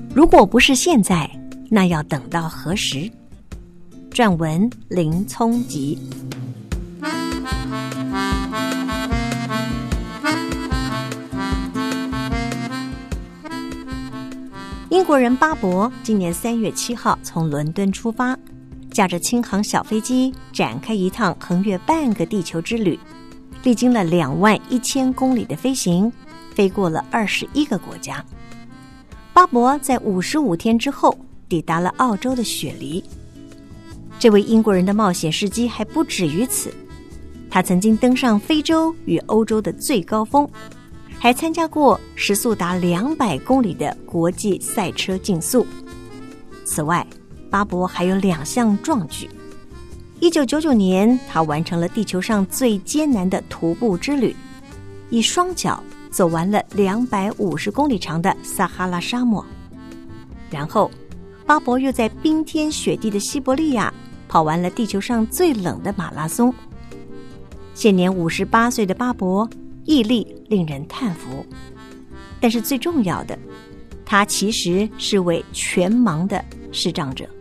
如果不是现在，那要等到何时？撰文林聪吉。英国人巴伯今年3月7号从伦敦出发，驾着轻航小飞机展开一趟横越半个地球之旅，历经了21000公里的飞行，飞过了21个国家。巴伯在55天之后抵达了澳洲的雪梨。这位英国人的冒险事迹还不止于此，他曾经登上非洲与欧洲的最高峰，还参加过时速达200公里的国际赛车竞速。此外，巴伯还有2项壮举。1999年，他完成了地球上最艰难的徒步之旅，以双脚走完了250公里长的撒哈拉沙漠。然后，巴伯又在冰天雪地的西伯利亚跑完了地球上最冷的马拉松。现年58岁的巴伯毅力令人叹服，但是最重要的，他其实是位全盲的视障者。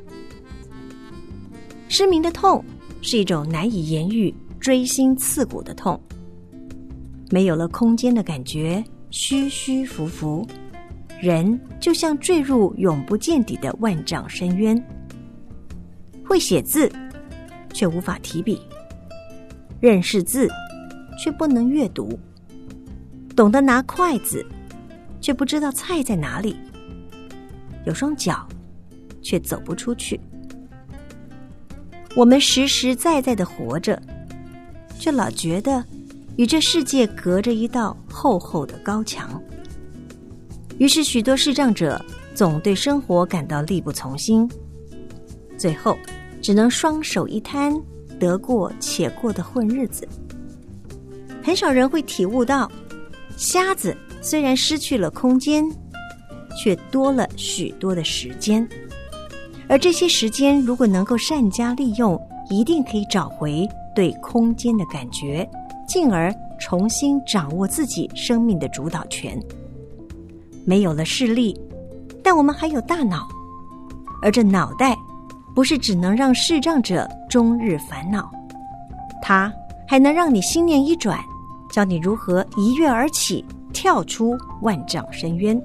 失明的痛是一种难以言喻、锥心刺骨的痛，没有了空间的感觉，虚虚浮浮，人就像坠入永不见底的万丈深渊。会写字，却无法提笔；认识字，却不能阅读；懂得拿筷子，却不知道菜在哪里；有双脚，却走不出去。我们实实在在的活着，却老觉得与这世界隔着一道厚厚的高墙。于是许多视障者总对生活感到力不从心，最后只能双手一摊，得过且过的混日子。很少人会体悟到，瞎子虽然失去了空间，却多了许多的时间，而这些时间如果能够善加利用，一定可以找回对空间的感觉，进而重新掌握自己生命的主导权。没有了视力，但我们还有大脑，而这脑袋不是只能让视障者终日烦恼，它还能让你心念一转，教你如何一跃而起，跳出万丈深渊。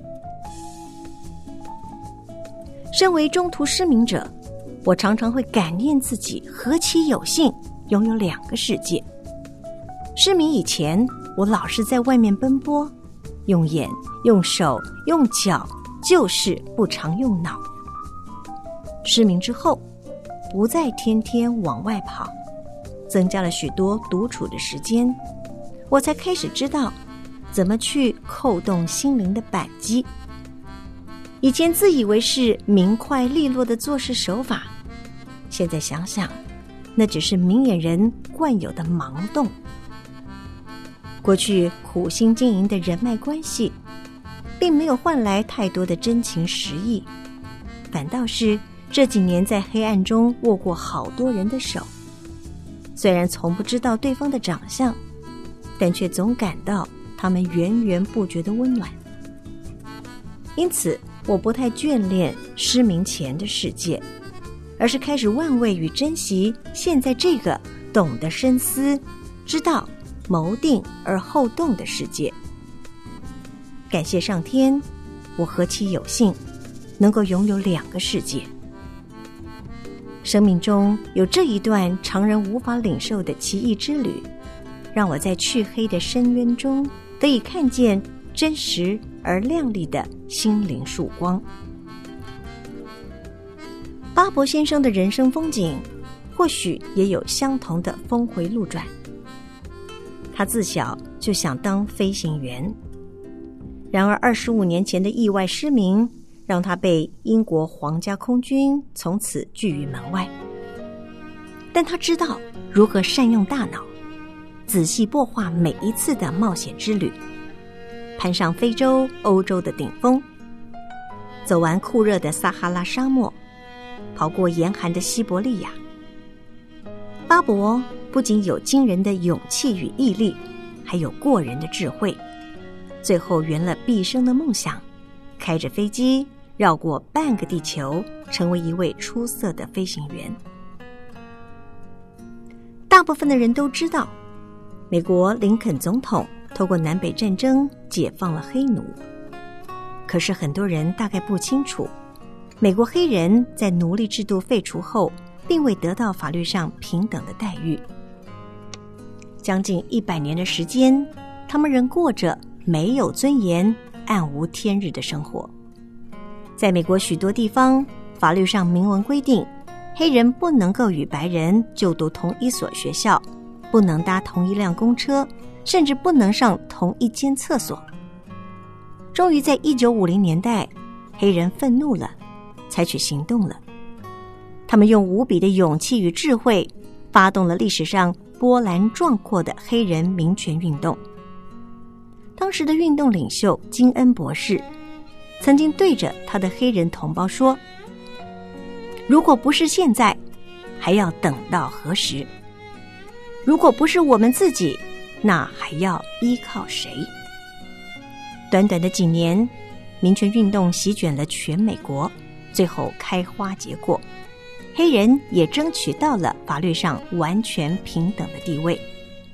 身为中途失明者，我常常会感念自己何其有幸拥有2个世界。失明以前，我老是在外面奔波，用眼、用手、用脚，就是不常用脑。失明之后，不再天天往外跑，增加了许多独处的时间，我才开始知道怎么去扣动心灵的扳机。以前自以为是明快利落的做事手法，现在想想，那只是明眼人惯有的盲动。过去苦心经营的人脉关系，并没有换来太多的真情实意，反倒是这几年在黑暗中握过好多人的手，虽然从不知道对方的长相，但却总感到他们源源不绝的温暖。因此，我不太眷恋失明前的世界，而是开始玩味与珍惜现在这个懂得深思、知道谋定而后动的世界。感谢上天，我何其有幸能够拥有2个世界。生命中有这一段常人无法领受的奇异之旅，让我在黢黑的深渊中得以看见真实而亮丽的心灵曙光。巴伯先生的人生风景或许也有相同的峰回路转。他自小就想当飞行员，然而25年前的意外失明让他被英国皇家空军从此拒于门外。但他知道如何善用大脑，仔细擘画每一次的冒险之旅，攀上非洲、欧洲的顶峰，走完酷热的撒哈拉沙漠，跑过严寒的西伯利亚。巴伯不仅有惊人的勇气与毅力，还有过人的智慧，最后圆了毕生的梦想，开着飞机绕过半个地球，成为一位出色的飞行员。大部分的人都知道，美国林肯总统透过南北战争解放了黑奴。可是很多人大概不清楚，美国黑人在奴隶制度废除后，并未得到法律上平等的待遇。将近100年的时间，他们仍过着没有尊严、暗无天日的生活。在美国许多地方，法律上明文规定，黑人不能够与白人就读同一所学校，不能搭同一辆公车，甚至不能上同一间厕所。终于在1950年代，黑人愤怒了，采取行动了。他们用无比的勇气与智慧，发动了历史上波澜壮阔的黑人民权运动。当时的运动领袖金恩博士曾经对着他的黑人同胞说，如果不是现在，还要等到何时？如果不是我们自己，那还要依靠谁？短短的几年，民权运动席卷了全美国，最后开花结果，黑人也争取到了法律上完全平等的地位。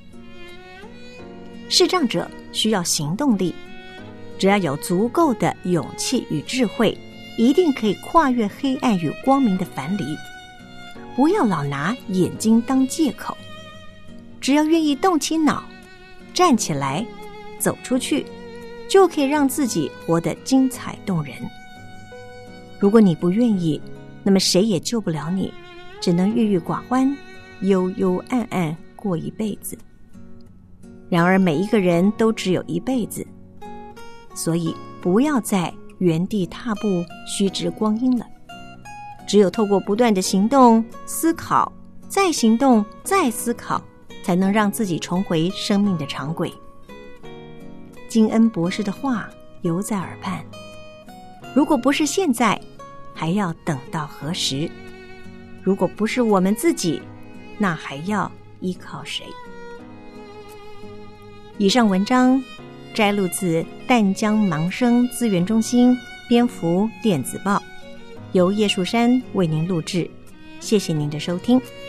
视障者需要行动力，只要有足够的勇气与智慧，一定可以跨越黑暗与光明的樊篱。不要老拿眼睛当借口，只要愿意动起脑，站起来，走出去，就可以让自己活得精彩动人。如果你不愿意，那么谁也救不了你，只能郁郁寡欢，幽幽暗暗过一辈子。然而每一个人都只有一辈子，所以不要再原地踏步虚掷光阴了。只有透过不断的行动、思考，再行动、再思考，才能让自己重回生命的常轨。金恩博士的话犹在耳畔，如果不是现在，还要等到何时？如果不是我们自己，那还要依靠谁？以上文章摘录自淡江盲生资源中心蝙蝠电子报，由叶树山为您录制。谢谢您的收听。